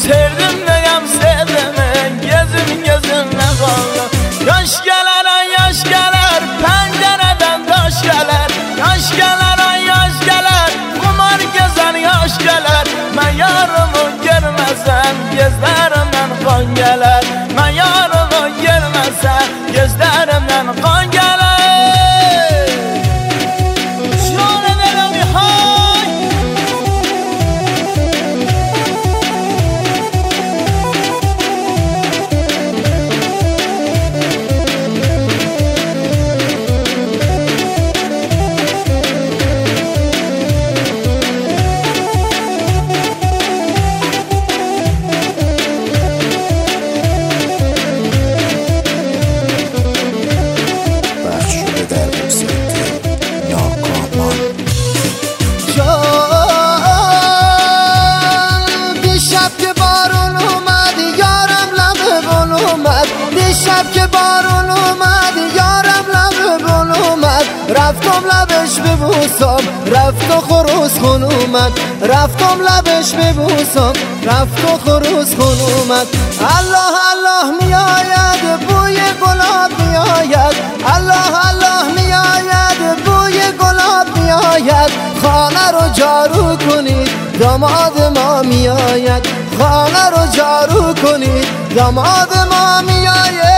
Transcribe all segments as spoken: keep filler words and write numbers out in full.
Sevdim deyəm sevdimi, gözüm gözümlə qaldı. Yaş gələr ay yaş gələr, pəncərədən daş gələr. Yaş gələr ay yaş gələr, qumar gəzən yaş gələr. Mən yarımı görməsəm, gözlərimdən qan gələr. Mən yarımı görməsəm, gözlərimdən qan gələr. شب که بارون اومد یارم لب بون اومد، رفتم لبش ببوسم رفت و خروس خون اومد. رفتم لبش ببوسم رفت و خروس خون اومد. الله الله میآید بوی گلاب میآید، الله الله میآید بوی گلاب میآید. خانه رو جارو کنید داماد ما میآید، خانه رو جارو کنید داماد ما میآید.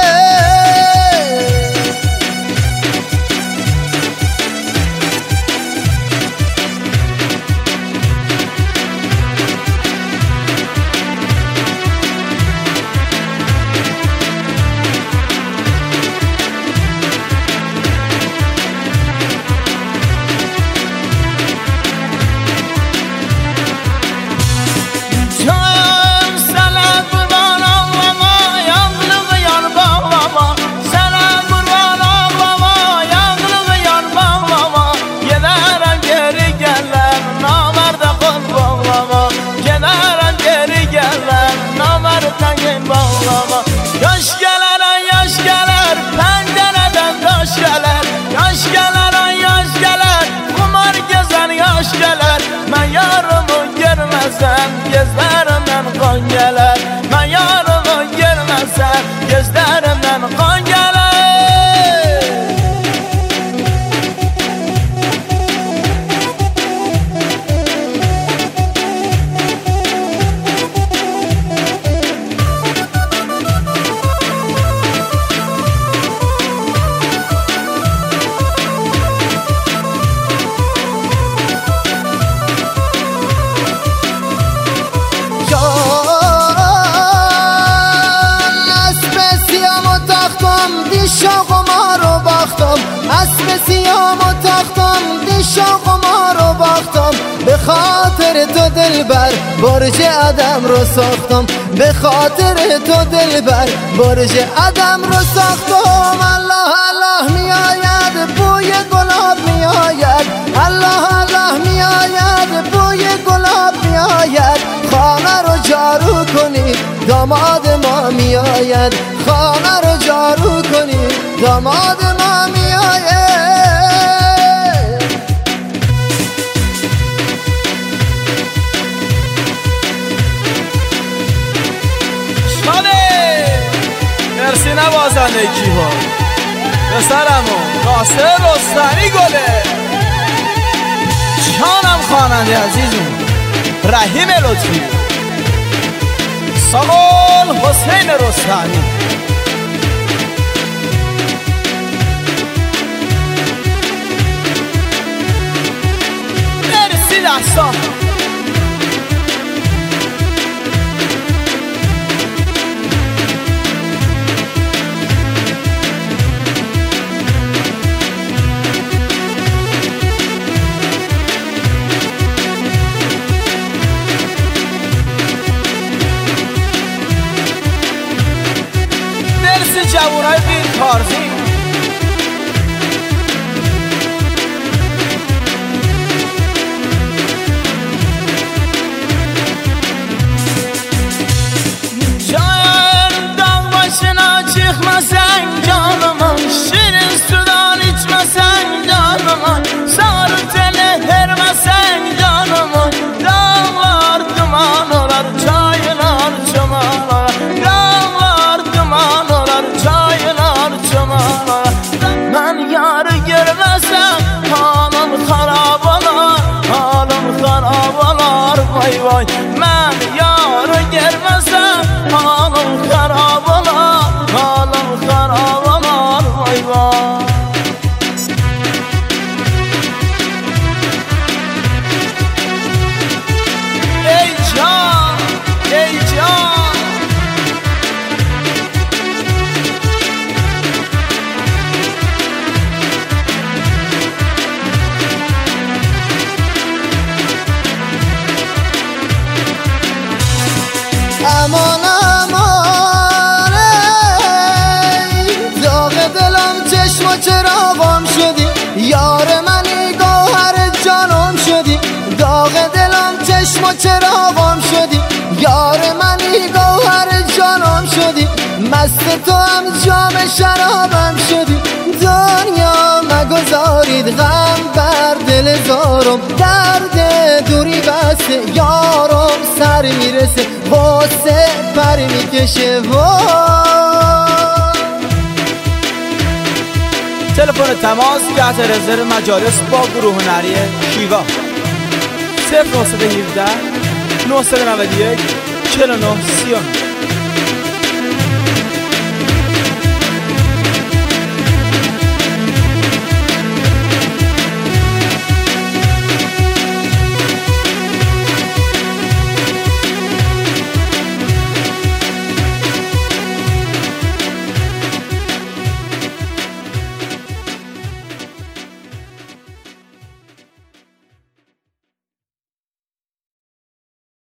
Yaş gələr ay yaş gələr, pəncərədən daş gələr. Yaş gələr ay yaş gələr, qumar gəzən yaş gələr. Mən yarımı görməsəm, gözlərimdən qan gələr. Mən yarımı görməsəm, gözlərimdən qan gələr. دیشا قمار رو باختم، اسب سیام و تختم. دیشا قمار رو باختم، به خاطر تو دلبر برج آدم رو ساختم. به خاطر تو دلبر برج آدم رو ساختم. الله الله میآید بوی گلاب میآید، الله الله میآید بوی گلاب میآید. خانه رو جارو کنید داماد ما میآید، خانه رو جارو کنید داماد ما میآید. شاده مرسی نوازنده کیها پسرمون قاسم رستمی گله جانم خواننده عزیزم رحیم لطفی ساقل حسین رستمی مرسی دستان جوانای بیر کارزی جان dağ başına çıkmasan canıma, şirin sudan içmesen canıma, sarı teli hermesen canıma, dağlar duman olar çaylar امان امان ای داغ دلم چشم و چراغم شدی یار منی گوهر جانم شدی داغ دلم چشم و چراغم شدی یار منی گوهر جانم شدی مست تو هم جام شرابم شدی دنیا مگذارید غم بر دل زارم درد دوری بسته یارم سر میرسه واسه پر میکشه تلفن تماس تحت رزرو مجالس با گروه هنری شیوا صفر نه یک هفت نه نه یک چهل و نه سی و نه.